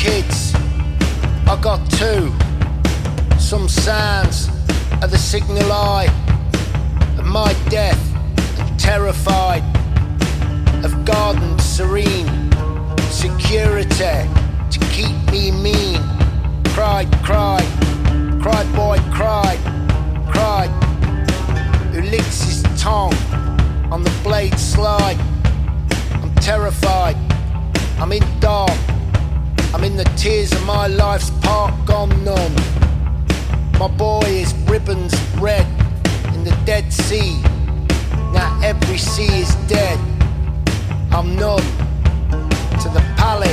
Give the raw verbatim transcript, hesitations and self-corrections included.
kids, I got two. Some sounds are the signal eye of my death, and terrified of garden serene security to keep me mean. Cried, cried, cried boy, cried, cried, who licks his tongue on the blade slide. I'm terrified, I'm in dark, I'm in the tears of my life's part gone numb. My boy is ribbons red in the Dead Sea. Now every sea is dead. I'm numb to the palace